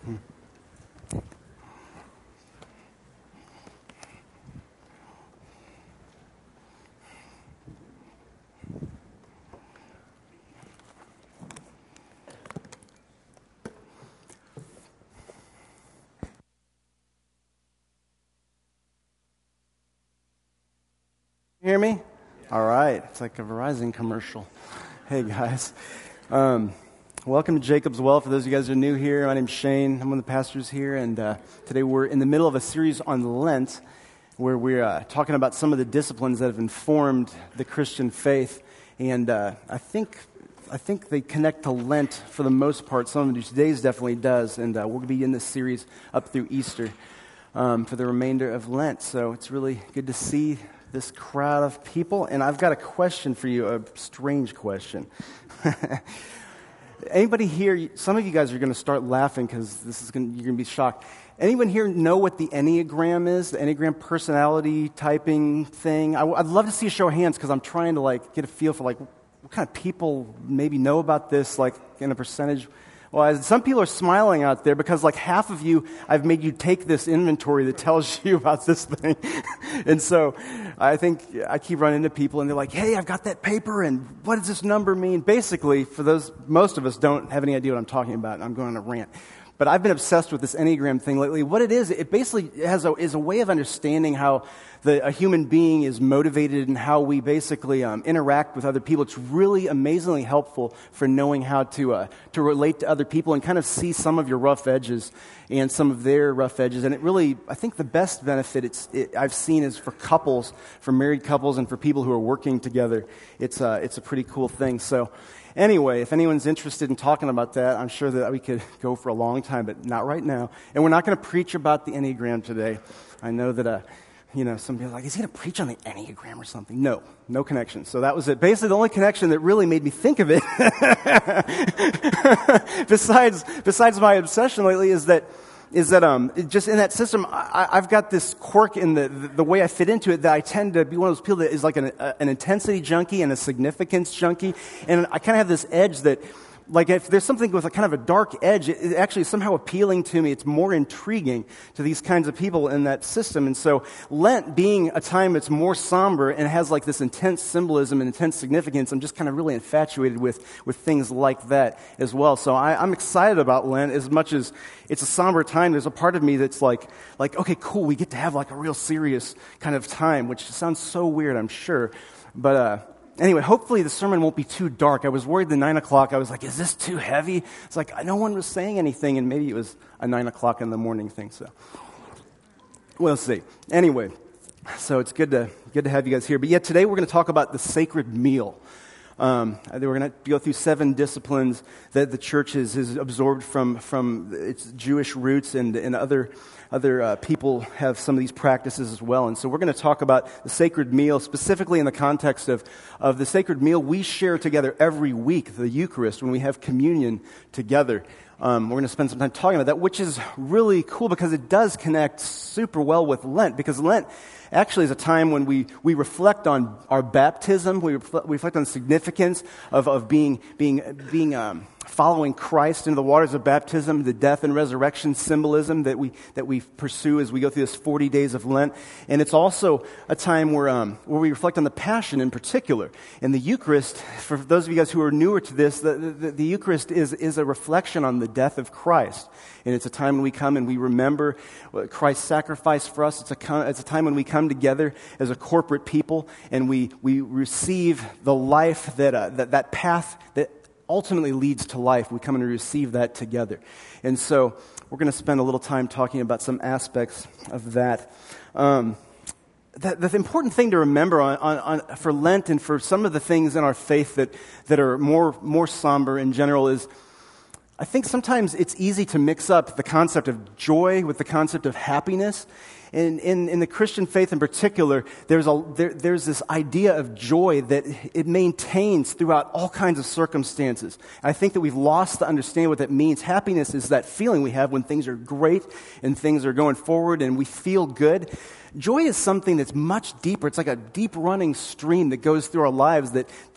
Hear me? All right. It's like a Verizon commercial. Hey, guys. Welcome to Jacob's Well. For those of you guys who are new here, my name's Shane. I'm one of the pastors here, and today we're in the middle of a series on Lent where we're talking about some of the disciplines that have informed the Christian faith, and I think they connect to Lent for the most part. Some of them, today's definitely does, and we're going to be in this series up through Easter for the remainder of Lent. So it's really good to see this crowd of people, and I've got a question for you, a strange question. Anybody here, some of you guys are going to start laughing because you're going to be shocked. Anyone here know what the Enneagram is, the Enneagram personality typing thing? I'd love to see a show of hands because I'm trying to get a feel for what kind of people maybe know about this, in a percentage. Well, some people are smiling out there because half of you, I've made you take this inventory that tells you about this thing. And so I think I keep running into people and they're like, hey, I've got that paper and what does this number mean? Basically, most of us don't have any idea what I'm talking about, and I'm going on a rant. But I've been obsessed with this Enneagram thing lately. What it is, it basically is a way of understanding how a human being is motivated and how we basically interact with other people. It's really amazingly helpful for knowing how to relate to other people and kind of see some of your rough edges and some of their rough edges. And it really, I think the best benefit I've seen is for couples, for married couples, and for people who are working together. It's a pretty cool thing. So anyway, if anyone's interested in talking about that, I'm sure that we could go for a long time, but not right now. And we're not going to preach about the Enneagram today. I know that, some people are like, is he going to preach on the Enneagram or something? No connection. So that was it. Basically, the only connection that really made me think of it, besides my obsession lately, is that just in that system, I've got this quirk in the way I fit into it that I tend to be one of those people that is like an intensity junkie and a significance junkie. And I kind of have this edge that, if there's something with a kind of a dark edge, it actually is somehow appealing to me. It's more intriguing to these kinds of people in that system. And so Lent being a time that's more somber and has this intense symbolism and intense significance, I'm just kind of really infatuated with things like that as well. So I'm excited about Lent as much as it's a somber time. There's a part of me that's like, okay, cool, we get to have a real serious kind of time, which sounds so weird, I'm sure. But anyway, hopefully the sermon won't be too dark. I was worried the 9 o'clock. I was like, is this too heavy? It's no one was saying anything, and maybe it was a 9 o'clock in the morning thing, so we'll see. Anyway, so it's good to have you guys here. But today we're going to talk about the sacred meal. We're going to go through 7 disciplines that the church has absorbed from its Jewish roots, and other people have some of these practices as well. And so we're going to talk about the sacred meal, specifically in the context of the sacred meal we share together every week, the Eucharist, when we have communion together. We're going to spend some time talking about that, which is really cool because it does connect super well with Lent, because Lent actually is a time when we reflect on our baptism. We reflect on the significance of being following Christ into the waters of baptism, the death and resurrection symbolism that we pursue as we go through this 40 days of Lent. And it's also a time where we reflect on the Passion in particular. And the Eucharist, for those of you guys who are newer to this, the Eucharist is a reflection on the death of Christ. And it's a time when we come and we remember Christ's sacrifice for us. It's a time when we come together as a corporate people and we receive the life that path that ultimately leads to life. We come and receive that together. And so we're going to spend a little time talking about some aspects of that. The important thing to remember for Lent and for some of the things in our faith that are more somber in general is, I think sometimes it's easy to mix up the concept of joy with the concept of happiness. In the Christian faith in particular, there's this idea of joy that it maintains throughout all kinds of circumstances. I think that we've lost the understanding what that means. Happiness is that feeling we have when things are great and things are going forward and we feel good. Joy is something that's much deeper. It's like a deep running stream that goes through our lives that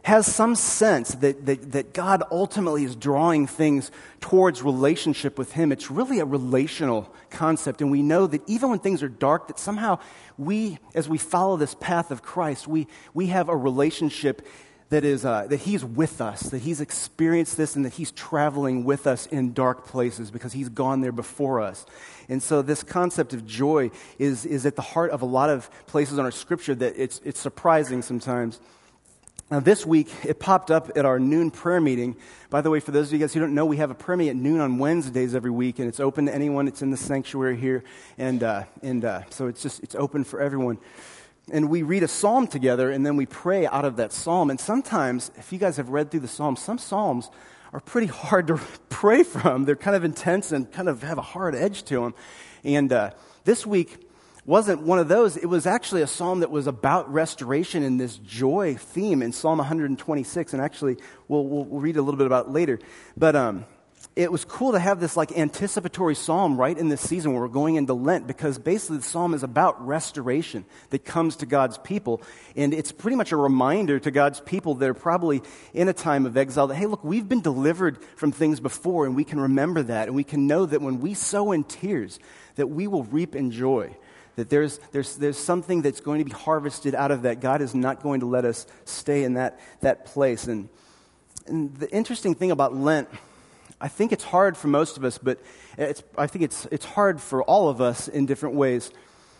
has some sense that God ultimately is drawing things towards relationship with him. It's really a relational concept, and we know that even when things are dark, that somehow we, as we follow this path of Christ, we have a relationship that is that he's with us, that he's experienced this, and that he's traveling with us in dark places because he's gone there before us. And so this concept of joy is at the heart of a lot of places in our scripture that it's surprising sometimes. Now this week, it popped up at our noon prayer meeting. By the way, for those of you guys who don't know, we have a prayer meeting at noon on Wednesdays every week, and it's open to anyone that's in the sanctuary here. And so it's open for everyone. And we read a psalm together, and then we pray out of that psalm. And sometimes, if you guys have read through the psalms, some psalms are pretty hard to pray from. They're kind of intense and kind of have a hard edge to them. And this week wasn't one of those. It was actually a psalm that was about restoration and this joy theme in Psalm 126. And actually, we'll read a little bit about it later. But it was cool to have this like anticipatory psalm right in this season where we're going into Lent, because basically the psalm is about restoration that comes to God's people. And it's pretty much a reminder to God's people that are probably in a time of exile that, hey, look, we've been delivered from things before, and we can remember that. And we can know that when we sow in tears, that we will reap in joy. That there's something that's going to be harvested out of that. God is not going to let us stay in that place. And the interesting thing about Lent, I think it's hard for most of us, but I think it's hard for all of us in different ways.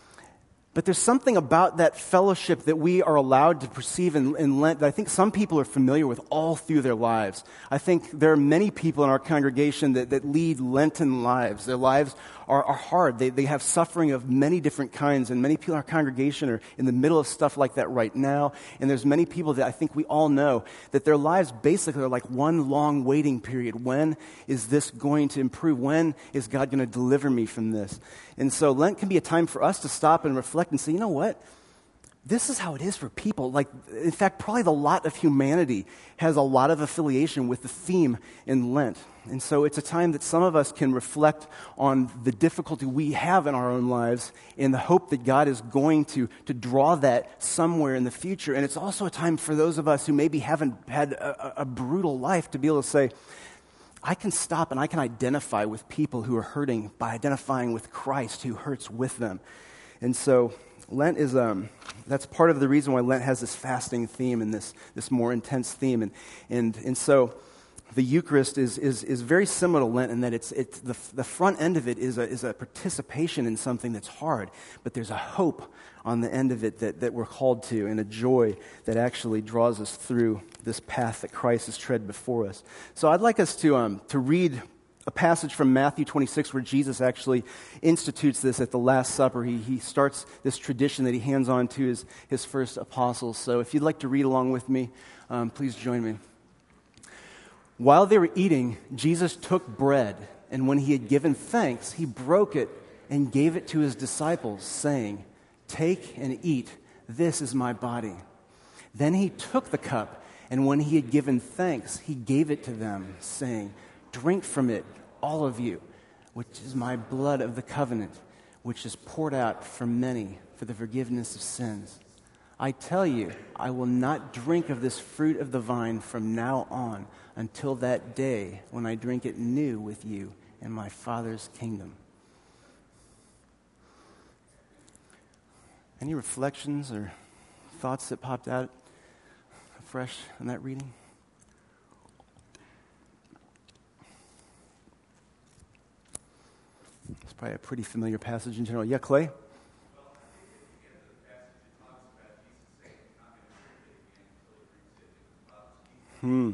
But there's something about that fellowship that we are allowed to perceive in Lent that I think some people are familiar with all through their lives. I think there are many people in our congregation that lead Lenten lives. Their lives are hard. They have suffering of many different kinds, and many people in our congregation are in the middle of stuff like that right now. And there's many people that I think we all know that their lives basically are like one long waiting period. When is this going to improve? When is God going to deliver me from this? And so Lent can be a time for us to stop and reflect and say, you know what? This is how it is for people. Like, in fact, probably the lot of humanity has a lot of affiliation with the theme in Lent. And so it's a time that some of us can reflect on the difficulty we have in our own lives in the hope that God is going to draw that somewhere in the future. And it's also a time for those of us who maybe haven't had a brutal life to be able to say, I can stop and I can identify with people who are hurting by identifying with Christ who hurts with them. And so Lent is, that's part of the reason why Lent has this fasting theme and this more intense theme. And so the Eucharist is very similar to Lent in that it's the front end of it is a participation in something that's hard, but there's a hope on the end of it that we're called to, and a joy that actually draws us through this path that Christ has tread before us. So I'd like us to read a passage from Matthew 26 where Jesus actually institutes this at the Last Supper. He starts this tradition that he hands on to his first apostles. So if you'd like to read along with me, please join me. While they were eating, Jesus took bread, and when he had given thanks, he broke it and gave it to his disciples, saying, "Take and eat, this is my body." Then he took the cup, and when he had given thanks, he gave it to them, saying, "Drink from it, all of you, which is my blood of the covenant, which is poured out for many for the forgiveness of sins. I tell you, I will not drink of this fruit of the vine from now on until that day when I drink it new with you in my Father's kingdom." Any reflections or thoughts that popped out fresh in that reading? It's probably a pretty familiar passage in general. Yeah, Clay? Hmm.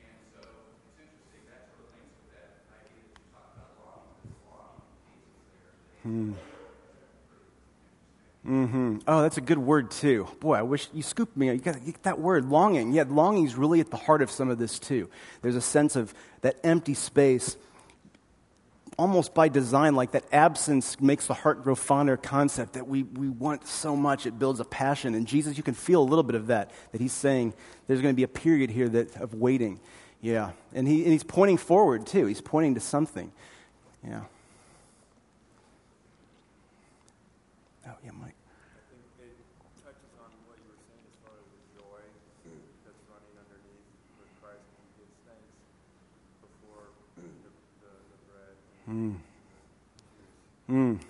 Mm-hmm. Oh, that's a good word too. Boy, I wish you scooped me. You got to get that word, longing. Yeah, longing is really at the heart of some of this too. There's a sense of that empty space, almost by design, like that absence makes the heart grow fonder concept that we want so much. It builds a passion. And Jesus, you can feel a little bit of that he's saying there's going to be a period here of waiting. Yeah, and he's pointing forward too. He's pointing to something. Yeah. Oh, yeah, Mike. I think it touches on what you were saying as far as the joy that's running underneath Mm. Mm.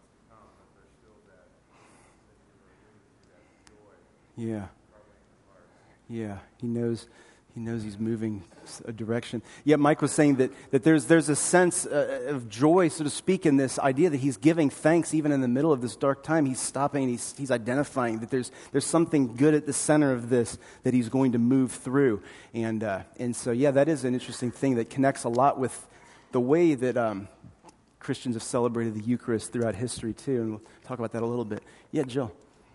Yeah. Yeah. He knows he's moving a direction. Yeah, Mike was saying that there's a sense of joy, so to speak, in this idea that he's giving thanks even in the middle of this dark time. He's stopping, he's identifying that there's something good at the center of this that he's going to move through. And so, yeah, that is an interesting thing that connects a lot with the way that Christians have celebrated the Eucharist throughout history, too. And we'll talk about that a little bit. Yeah, Jill.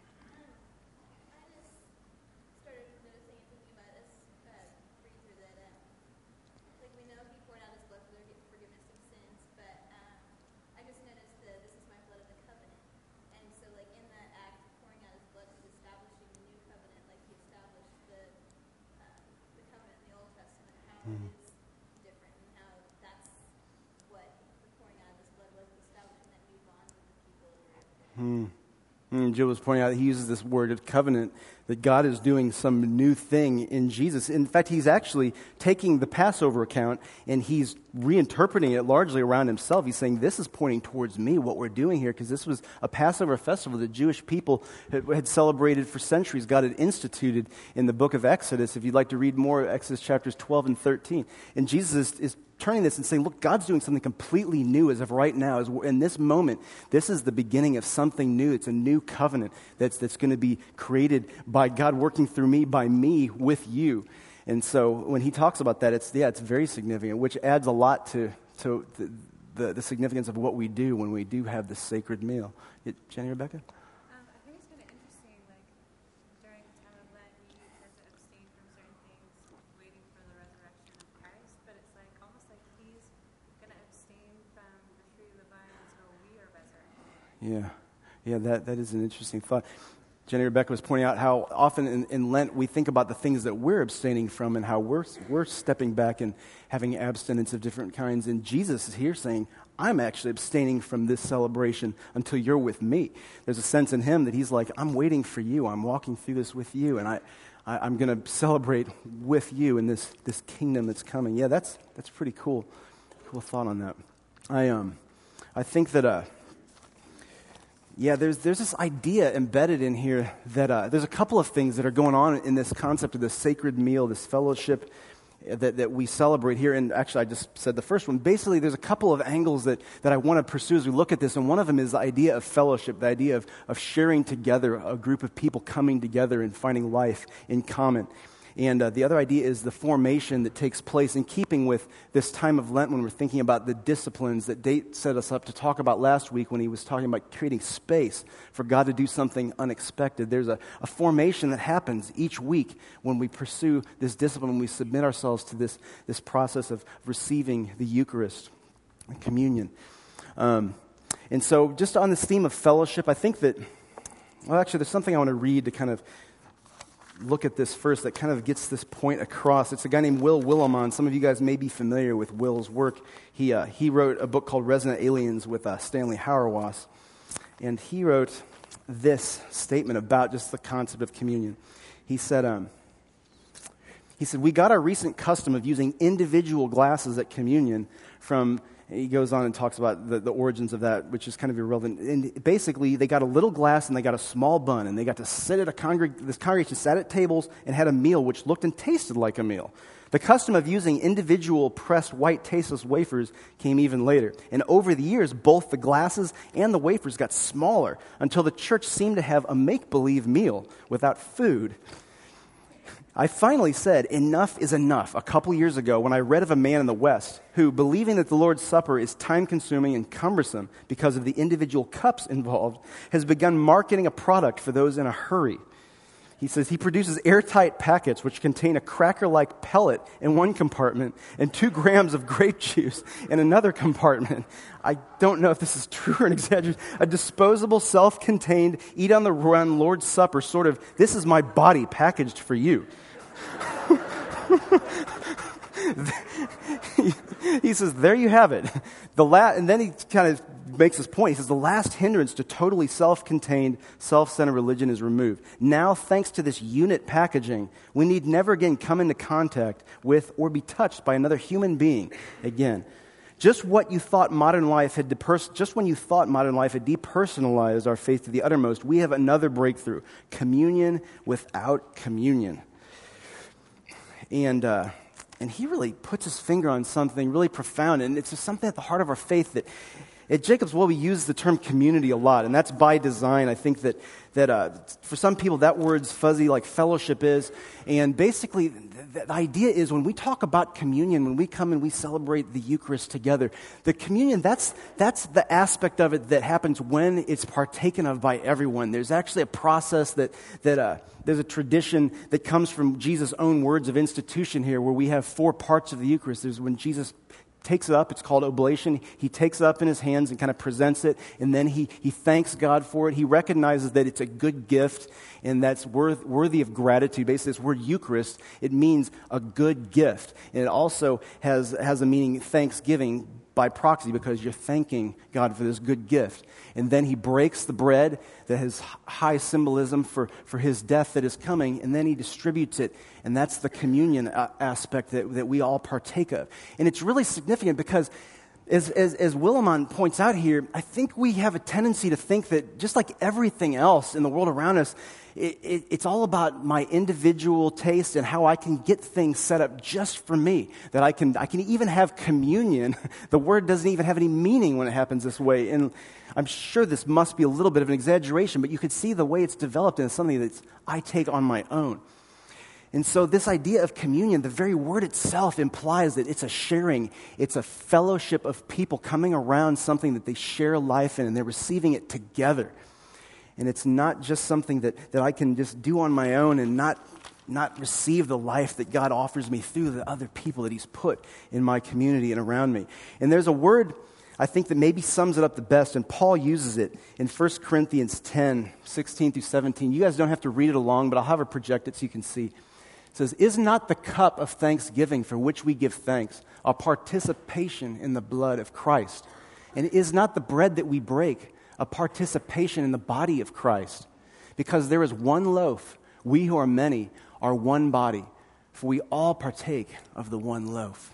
Jill was pointing out that he uses this word of covenant, that God is doing some new thing in Jesus. In fact, he's actually taking the Passover account and he's reinterpreting it largely around himself. He's saying, this is pointing towards me, what we're doing here, because this was a Passover festival that Jewish people had celebrated for centuries. God had instituted in the book of Exodus. If you'd like to read more, Exodus chapters 12 and 13. And Jesus is turning this and saying, look, God's doing something completely new as of right now. As in this moment, this is the beginning of something new. It's a new covenant that's going to be created by God working through me, by me, with you. And so when he talks about that, it's very significant, which adds a lot to the significance of what we do when we do have this sacred meal. Jenny, Rebecca? I think it's kind of interesting, like, during the time of Lent, we tend to abstain from certain things, waiting for the resurrection of Christ, but it's like, almost like he's going to abstain from the fruit of the vine until we are resurrected. Yeah, that is an interesting thought. Jenny Rebecca was pointing out how often in Lent we think about the things that we're abstaining from and how we're stepping back and having abstinence of different kinds. And Jesus is here saying, I'm actually abstaining from this celebration until you're with me. There's a sense in him that he's like, I'm waiting for you. I'm walking through this with you, and I'm going to celebrate with you in this kingdom that's coming. Yeah, that's pretty cool. Cool thought on that. I think that there's this idea embedded in here that there's a couple of things that are going on in this concept of this sacred meal, this fellowship that we celebrate here. And actually, I just said the first one. Basically, there's a couple of angles that I want to pursue as we look at this. And one of them is the idea of fellowship, the idea of sharing together, a group of people coming together and finding life in common. And the other idea is the formation that takes place in keeping with this time of Lent when we're thinking about the disciplines that Date set us up to talk about last week when he was talking about creating space for God to do something unexpected. There's a formation that happens each week when we pursue this discipline, when we submit ourselves to this process of receiving the Eucharist and communion. And so just on this theme of fellowship, I think that, well, actually, there's something I want to read to kind of look at this first that kind of gets this point across. It's a guy named Will Willimon. Some of you guys may be familiar with Will's work. He wrote a book called Resonant Aliens with Stanley Hauerwas. And he wrote this statement about just the concept of communion. He said, we got our recent custom of using individual glasses at communion from... He goes on and talks about the origins of that, which is kind of irrelevant. And basically, they got a little glass and they got a small bun, and they got to sit at this congregation sat at tables and had a meal which looked and tasted like a meal. The custom of using individual pressed white tasteless wafers came even later. And over the years, both the glasses and the wafers got smaller until the church seemed to have a make-believe meal without food. I finally said, enough is enough, a couple years ago when I read of a man in the West who, believing that the Lord's Supper is time-consuming and cumbersome because of the individual cups involved, has begun marketing a product for those in a hurry. He says he produces airtight packets which contain a cracker-like pellet in one compartment and 2 grams of grape juice in another compartment. I don't know if this is true or an exaggeration. A disposable, self-contained, eat-on-the-run Lord's Supper, sort of, this is my body packaged for you. He says, there you have it. And then he kind of makes this point. He says, the last hindrance to totally self-contained, self-centered religion is removed. Now, thanks to this unit packaging, we need never again come into contact with or be touched by another human being again. Just when you thought modern life had depersonalized our faith to the uttermost, we have another breakthrough: communion without communion. And he really puts his finger on something really profound, and it's just something at the heart of our faith that at Jacob's Well we use the term community a lot, and that's by design. I think that for some people that word's fuzzy like fellowship is, and basically the idea is when we talk about communion, when we come and we celebrate the Eucharist together, the communion, that's the aspect of it that happens when it's partaken of by everyone. There's actually a process that there's a tradition that comes from Jesus' own words of institution here, where we have 4 parts of the Eucharist. There's when Jesus takes it up, it's called oblation. He takes it up in his hands and kind of presents it, and then he thanks God for it. He recognizes that it's a good gift and that's worthy of gratitude. Basically, this word Eucharist, it means a good gift. And it also has a meaning thanksgiving by proxy, because you're thanking God for this good gift. And then he breaks the bread that has high symbolism for his death that is coming, and then he distributes it, and that's the communion aspect that we all partake of. And it's really significant because as Willimon points out here, I think we have a tendency to think that just like everything else in the world around us, it's all about my individual taste and how I can get things set up just for me. That I can even have communion. The word doesn't even have any meaning when it happens this way. And I'm sure this must be a little bit of an exaggeration, but you could see the way it's developed into something that I take on my own. And so this idea of communion, the very word itself implies that it's a sharing, it's a fellowship of people coming around something that they share life in, and they're receiving it together. And it's not just something that I can just do on my own and not receive the life that God offers me through the other people that he's put in my community and around me. And there's a word I think that maybe sums it up the best, and Paul uses it in 1 Corinthians 10, 16 through 17. You guys don't have to read it along, but I'll have it projected so you can see. It says, "Is not the cup of thanksgiving for which we give thanks a participation in the blood of Christ? And is not the bread that we break a participation in the body of Christ? Because there is one loaf, we who are many are one body, for we all partake of the one loaf."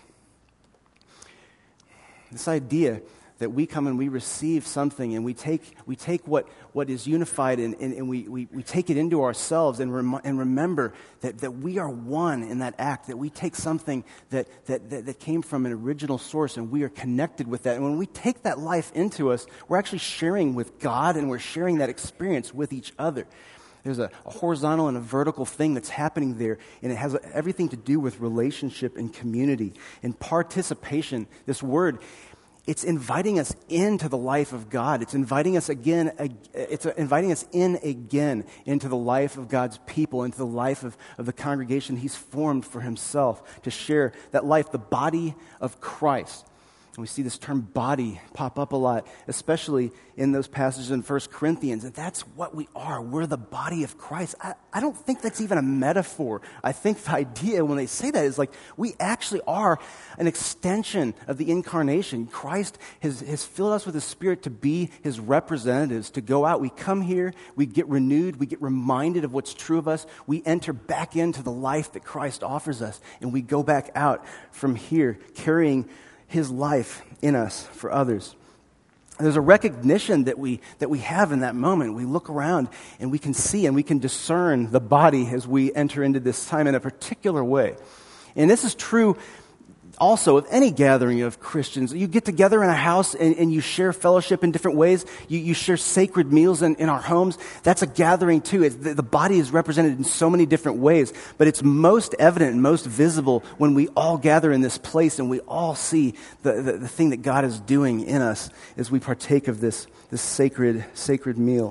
This idea that we come and we receive something and we take what is unified and we take it into ourselves and remember that we are one in that act, that we take something that came from an original source and we are connected with that. And when we take that life into us, we're actually sharing with God and we're sharing that experience with each other. There's a horizontal and a vertical thing that's happening there, and it has everything to do with relationship and community and participation. This word, it's inviting us into the life of God. It's inviting us again. It's inviting us in again into the life of God's people, into the life of the congregation he's formed for himself to share that life, the body of Christ. And we see this term body pop up a lot, especially in those passages in 1 Corinthians. And that's what we are. We're the body of Christ. I don't think that's even a metaphor. I think the idea when they say that is like we actually are an extension of the incarnation. Christ has filled us with his Spirit to be his representatives, to go out. We come here, we get renewed, we get reminded of what's true of us. We enter back into the life that Christ offers us, and we go back out from here carrying his life in us for others. There's a recognition that we have in that moment. We look around and we can see and we can discern the body as we enter into this time in a particular way. And this is true also of any gathering of Christians. You get together in a house and you share fellowship in different ways. You share sacred meals in our homes. That's a gathering too. The body is represented in so many different ways, but it's most evident and most visible when we all gather in this place and we all see the thing that God is doing in us as we partake of this sacred meal.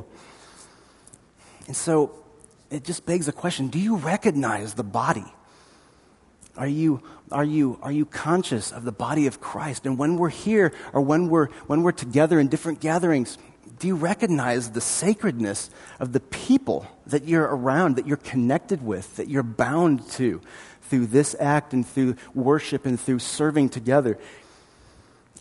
And so it just begs the question, do you recognize the body? Are you conscious of the body of Christ? And when we're here or when we're together in different gatherings, do you recognize the sacredness of the people that you're around, that you're connected with, that you're bound to through this act and through worship and through serving together?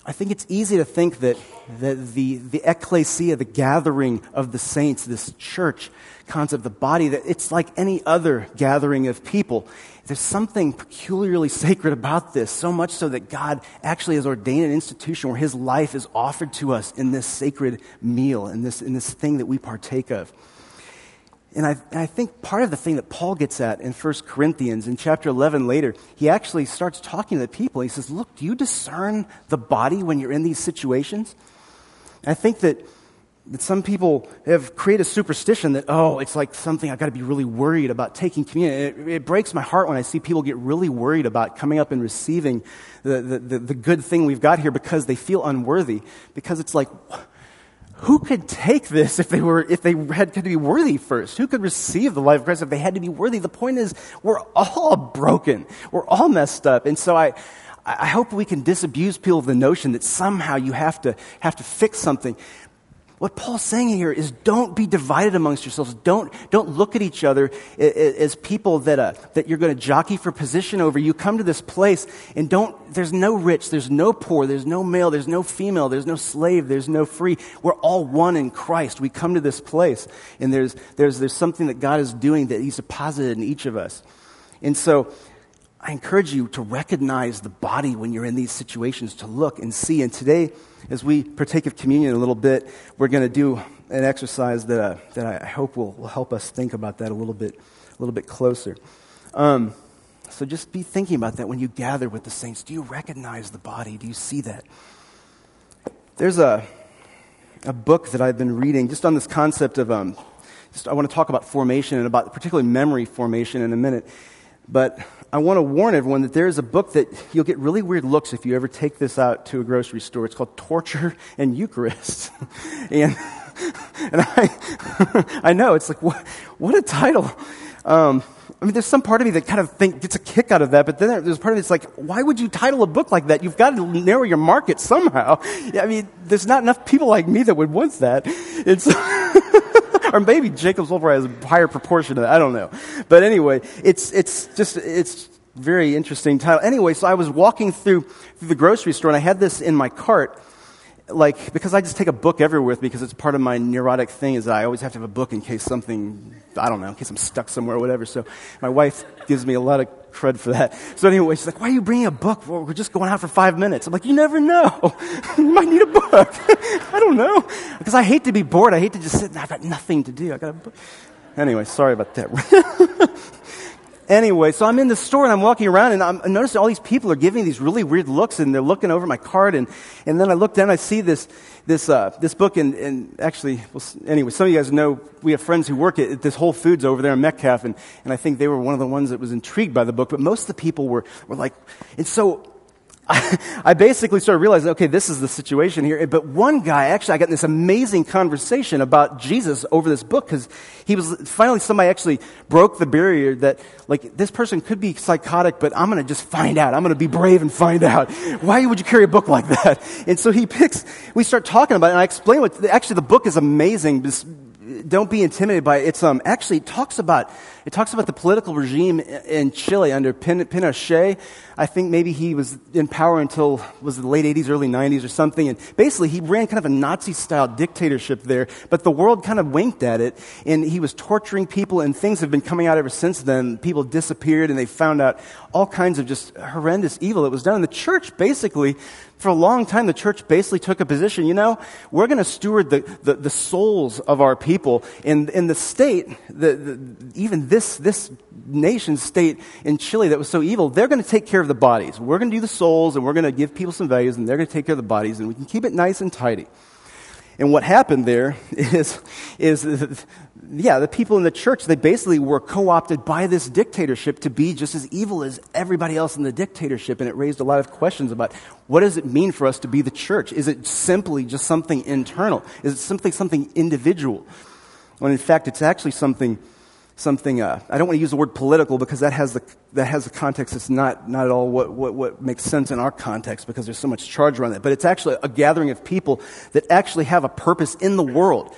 I think it's easy to think that the ecclesia, the gathering of the saints, this church concept, the body, that it's like any other gathering of people. There's something peculiarly sacred about this, so much so that God actually has ordained an institution where his life is offered to us in this sacred meal, in this thing that we partake of. And I think part of the thing that Paul gets at in 1 Corinthians, in chapter 11 later, he actually starts talking to the people. He says, look, do you discern the body when you're in these situations? And I think that some people have created a superstition that, it's like something I've got to be really worried about taking communion. It breaks my heart when I see people get really worried about coming up and receiving the good thing we've got here because they feel unworthy. Because it's like, who could take this if they had to be worthy first? Who could receive the life of Christ if they had to be worthy? The point is, we're all broken. We're all messed up. And so I hope we can disabuse people of the notion that somehow you have to fix something. What Paul's saying here is don't be divided amongst yourselves. Don't look at each other as people that you're going to jockey for position over. You come to this place and there's no rich, there's no poor, there's no male, there's no female, there's no slave, there's no free. We're all one in Christ. We come to this place and there's something that God is doing that he's deposited in each of us. And so I encourage you to recognize the body when you're in these situations, to look and see. And today, as we partake of communion a little bit, we're going to do an exercise that I hope will help us think about that a little bit closer. So just be thinking about that when you gather with the saints. Do you recognize the body? Do you see that? There's a book that I've been reading just on this concept of, I want to talk about formation and about particularly memory formation in a minute. But I want to warn everyone that there is a book that you'll get really weird looks if you ever take this out to a grocery store. It's called Torture and Eucharist. and I know, it's like, what a title. There's some part of me that kind of gets a kick out of that, but then there's part of me that's like, why would you title a book like that? You've got to narrow your market somehow. There's not enough people like me that would want that. It's or maybe Jacob's Wolfram has a higher proportion of that. I don't know. But anyway, it's very interesting title. Anyway, so I was walking through the grocery store and I had this in my cart, because I just take a book everywhere with me because it's part of my neurotic thing is that I always have to have a book in case something, in case I'm stuck somewhere or whatever. So my wife gives me a lot of cred for that. So anyway, she's like, why are you bringing a book? Well, we're just going out for 5 minutes. I'm like, you never know. You might need a book. I don't know. Because I hate to be bored. I hate to just sit and I've got nothing to do. I got a book. Anyway, sorry about that. Anyway, so I'm in the store and I'm walking around and I'm noticing all these people are giving these really weird looks and they're looking over my cart and then I look down and I see this book and actually, anyway, some of you guys know we have friends who work at this Whole Foods over there in Metcalf and I think they were one of the ones that was intrigued by the book, but most of the people were like, and so I basically started realizing, okay, this is the situation here. But one guy, actually, I got in this amazing conversation about Jesus over this book because finally somebody actually broke the barrier that, this person could be psychotic, but I'm going to just find out. I'm going to be brave and find out. Why would you carry a book like that? And so we start talking about it, and I explain actually the book is amazing. Don't be intimidated by it. Actually it talks about the political regime in Chile under Pinochet. I think maybe he was in power until the late 80s, early 90s or something. And basically he ran kind of a Nazi-style dictatorship there, but the world kind of winked at it. And he was torturing people and things have been coming out ever since then. People disappeared and they found out all kinds of just horrendous evil that was done. And the church basically, for a long time, the church basically took a position, we're going to steward the souls of our people. In the state, even this nation state in Chile that was so evil, they're going to take care of the bodies. We're going to do the souls, and we're going to give people some values, and they're going to take care of the bodies, and we can keep it nice and tidy. And what happened there is the people in the church, they basically were co-opted by this dictatorship to be just as evil as everybody else in the dictatorship. And it raised a lot of questions about what does it mean for us to be the church? Is it simply just something internal? Is it simply something individual? When in fact, it's actually something. I don't want to use the word political because that has a context that's not at all what makes sense in our context because there's so much charge around that. But it's actually a gathering of people that actually have a purpose in the world.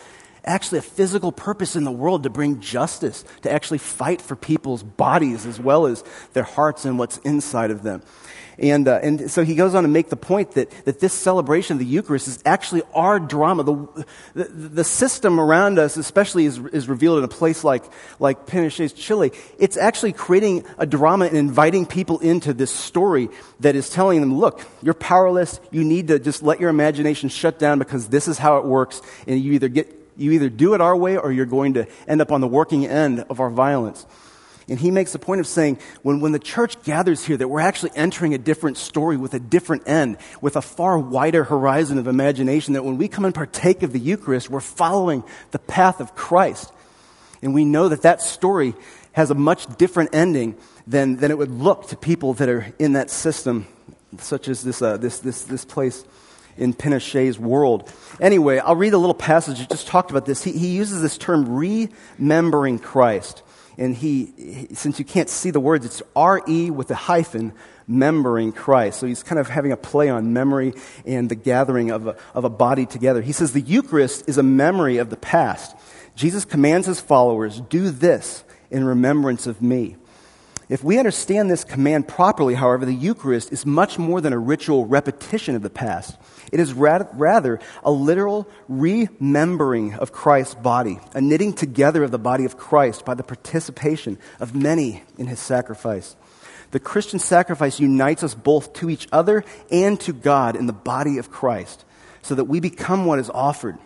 actually a physical purpose in the world to bring justice, to actually fight for people's bodies as well as their hearts and what's inside of them. And so he goes on to make the point that this celebration of the Eucharist is actually our drama. The system around us, especially is revealed in a place like Pinochet's Chile. It's actually creating a drama and inviting people into this story that is telling them, look, you're powerless. You need to just let your imagination shut down because this is how it works. And you either do it our way or you're going to end up on the working end of our violence. And he makes the point of saying, when the church gathers here, that we're actually entering a different story with a different end, with a far wider horizon of imagination, that when we come and partake of the Eucharist, we're following the path of Christ. And we know that story has a much different ending than it would look to people that are in that system, such as this place in Pinochet's world. Anyway, I'll read a little passage that just talked about this. He uses this term, remembering Christ. And he, since you can't see the words, it's R-E with a hyphen, membering Christ. So he's kind of having a play on memory and the gathering of a body together. He says the Eucharist is a memory of the past. Jesus commands his followers, do this in remembrance of me. If we understand this command properly, however, the Eucharist is much more than a ritual repetition of the past. It is rather a literal remembering of Christ's body, a knitting together of the body of Christ by the participation of many in his sacrifice. The Christian sacrifice unites us both to each other and to God in the body of Christ, so that we become what is offered.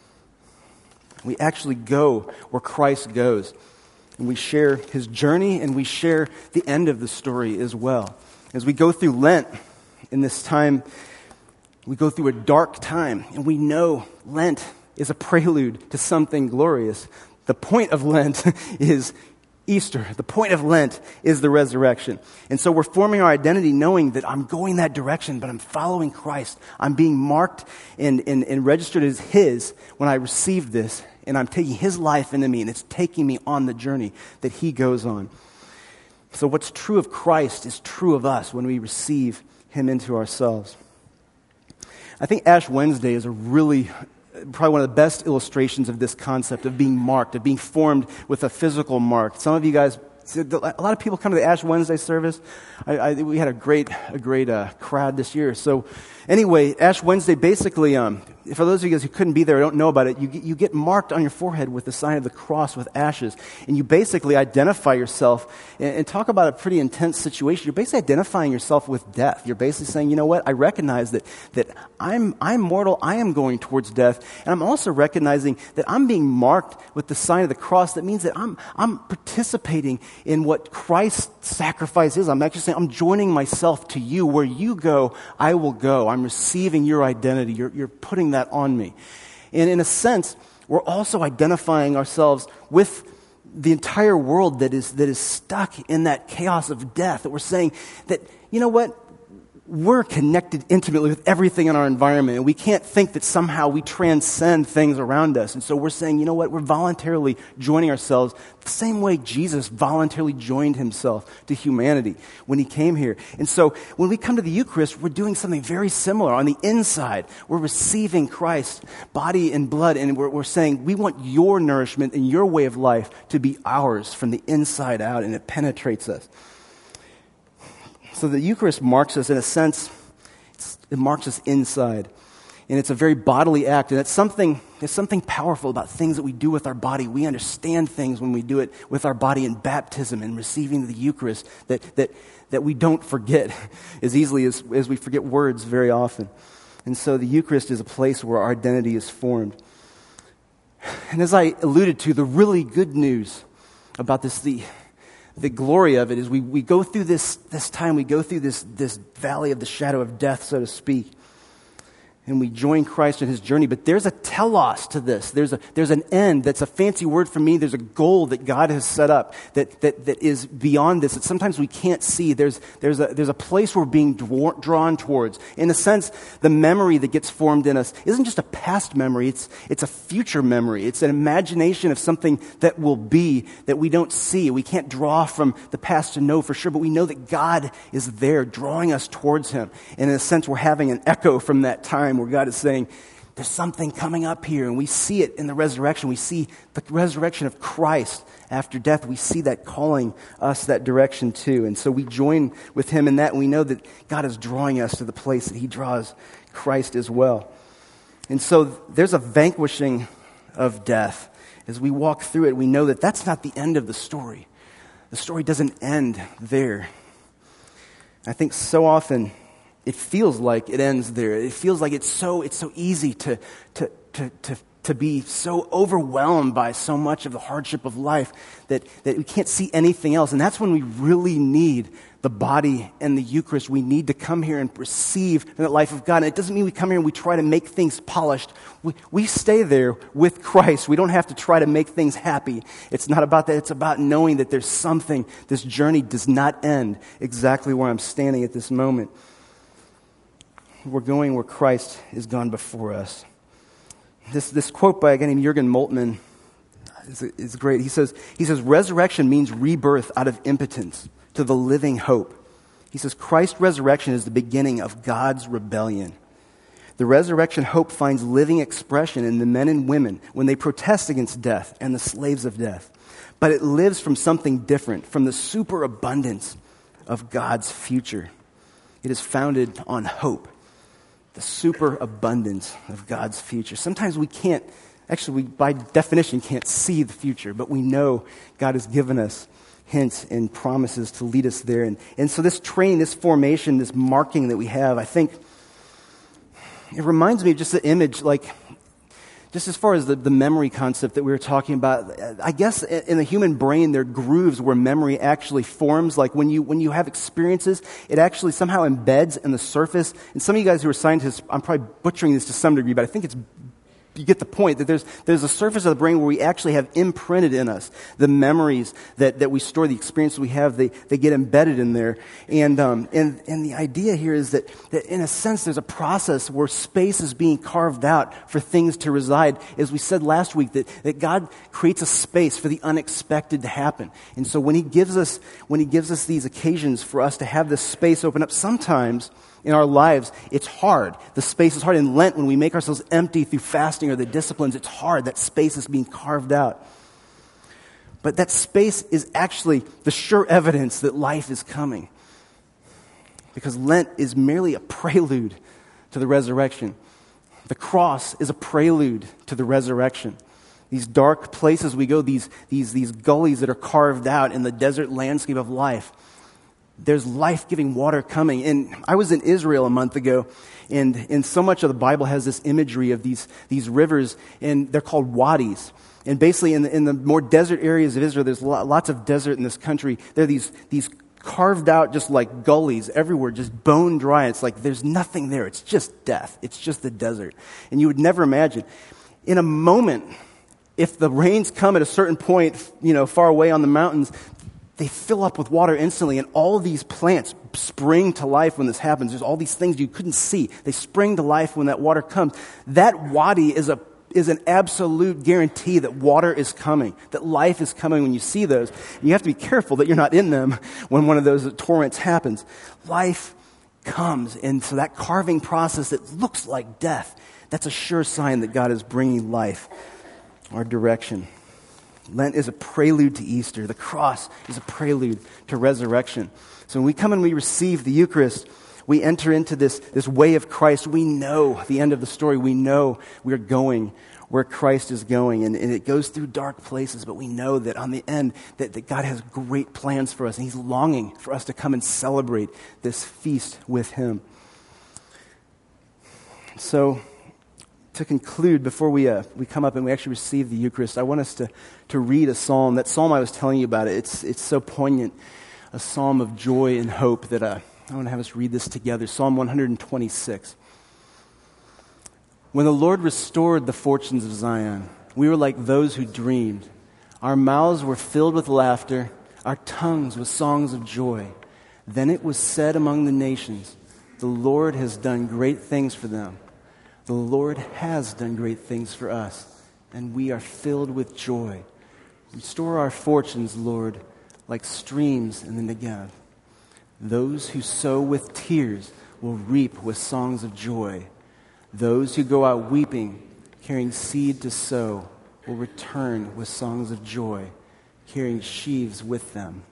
We actually go where Christ goes. And we share his journey, and we share the end of the story as well. As we go through Lent, in this time, we go through a dark time, and we know Lent is a prelude to something glorious. The point of Lent is Easter. The point of Lent is the resurrection. And so we're forming our identity knowing that I'm going that direction, but I'm following Christ. I'm being marked and registered as his when I receive this. And I'm taking his life into me, and it's taking me on the journey that he goes on. So what's true of Christ is true of us when we receive him into ourselves. I think Ash Wednesday is probably one of the best illustrations of this concept of being marked, of being formed with a physical mark. Some of you guys, a lot of people come to the Ash Wednesday service. We had a great crowd this year. So anyway, Ash Wednesday basically, for those of you guys who couldn't be there or don't know about it, you get marked on your forehead with the sign of the cross with ashes. And you basically identify yourself and talk about a pretty intense situation. You're basically identifying yourself with death. You're basically saying, you know what, I recognize that I'm mortal, I am going towards death. And I'm also recognizing that I'm being marked with the sign of the cross. That means that I'm participating in what Christ's sacrifice is. I'm actually saying I'm joining myself to you. Where you go, I will go. I'm receiving your identity. You're putting that on me. And in a sense, we're also identifying ourselves with the entire world that is stuck in that chaos of death. That we're saying that, you know what? We're connected intimately with everything in our environment, and we can't think that somehow we transcend things around us. And so we're saying, you know what, we're voluntarily joining ourselves the same way Jesus voluntarily joined himself to humanity when he came here. And so when we come to the Eucharist, we're doing something very similar. On the inside, we're receiving Christ's body and blood, and we're saying, we want your nourishment and your way of life to be ours from the inside out, and it penetrates us. So the Eucharist marks us, in a sense, it marks us inside. And it's a very bodily act. And there's something powerful about things that we do with our body. We understand things when we do it with our body in baptism and receiving the Eucharist that we don't forget as easily as we forget words very often. And so the Eucharist is a place where our identity is formed. And as I alluded to, the really good news about this, the glory of it is we go through this time, we go through this valley of the shadow of death, so to speak, and we join Christ in his journey. But there's a telos to this. There's an end. That's a fancy word for me. There's a goal that God has set up that is beyond this, that sometimes we can't see. There's a place we're being drawn towards. In a sense, the memory that gets formed in us isn't just a past memory. It's a future memory. It's an imagination of something that will be that we don't see. We can't draw from the past to know for sure, but we know that God is there drawing us towards him. And in a sense, we're having an echo from that time where God is saying, there's something coming up here, and we see it in the resurrection. We see the resurrection of Christ after death. We see that calling us that direction too. And so we join with him in that, and we know that God is drawing us to the place that he draws Christ as well. And so there's a vanquishing of death. As we walk through it, we know that that's not the end of the story. The story doesn't end there. I think so often it feels like it ends there. It feels like it's so easy to be so overwhelmed by so much of the hardship of life that we can't see anything else. And that's when we really need the body and the Eucharist. We need to come here and receive the life of God. And it doesn't mean we come here and we try to make things polished. We stay there with Christ. We don't have to try to make things happy. It's not about that. It's about knowing that there's something. This journey does not end exactly where I'm standing at this moment. We're going where Christ is gone before us. This quote by a guy named Jürgen Moltmann is great. He says, resurrection means rebirth out of impotence to the living hope. He says, Christ's resurrection is the beginning of God's rebellion. The resurrection hope finds living expression in the men and women when they protest against death and the slaves of death. But it lives from something different, from the superabundance of God's future. It is founded on hope. The superabundance of God's future. Sometimes we can't, actually we by definition can't see the future, but we know God has given us hints and promises to lead us there. And so this training, this formation, this marking that we have, I think it reminds me of just the image, like just as far as the memory concept that we were talking about. I guess in the human brain there are grooves where memory actually forms. Like when you have experiences, it actually somehow embeds in the surface. And some of you guys who are scientists, I'm probably butchering this to some degree, but I think you get the point that there's a surface of the brain where we actually have imprinted in us the memories that we store, the experiences we have, they get embedded in there. And the idea here is that in a sense there's a process where space is being carved out for things to reside. As we said last week, that God creates a space for the unexpected to happen. And so when he gives us these occasions for us to have this space open up, sometimes in our lives, it's hard. The space is hard. In Lent, when we make ourselves empty through fasting or the disciplines, it's hard. That space is being carved out. But that space is actually the sure evidence that life is coming. Because Lent is merely a prelude to the resurrection. The cross is a prelude to the resurrection. These dark places we go, these gullies that are carved out in the desert landscape of life, there's life-giving water coming. And I was in Israel a month ago, and so much of the Bible has this imagery of these rivers, and they're called wadis. And basically in the more desert areas of Israel, there's lots of desert in this country. There are these carved out just like gullies everywhere, just bone dry. It's like there's nothing there. It's just death. It's just the desert. And you would never imagine. In a moment, if the rains come at a certain point, far away on the mountains, they fill up with water instantly, and all of these plants spring to life when this happens. There's all these things you couldn't see. They spring to life when that water comes. That wadi is an absolute guarantee that water is coming, that life is coming when you see those. And you have to be careful that you're not in them when one of those torrents happens. Life comes, and so that carving process that looks like death, that's a sure sign that God is bringing life our direction. Lent is a prelude to Easter. The cross is a prelude to resurrection. So when we come and we receive the Eucharist, we enter into this way of Christ. We know the end of the story. We know we're going where Christ is going. And it goes through dark places, but we know that on the end, that God has great plans for us. And he's longing for us to come and celebrate this feast with him. So to conclude, before we come up and we actually receive the Eucharist, I want us to read a psalm. That psalm I was telling you about, it's so poignant, a psalm of joy and hope that I want to have us read this together. Psalm 126. When the Lord restored the fortunes of Zion, we were like those who dreamed. Our mouths were filled with laughter, our tongues with songs of joy. Then it was said among the nations, the Lord has done great things for them. The Lord has done great things for us, and we are filled with joy. Restore our fortunes, Lord, like streams in the Negev. Those who sow with tears will reap with songs of joy. Those who go out weeping, carrying seed to sow, will return with songs of joy, carrying sheaves with them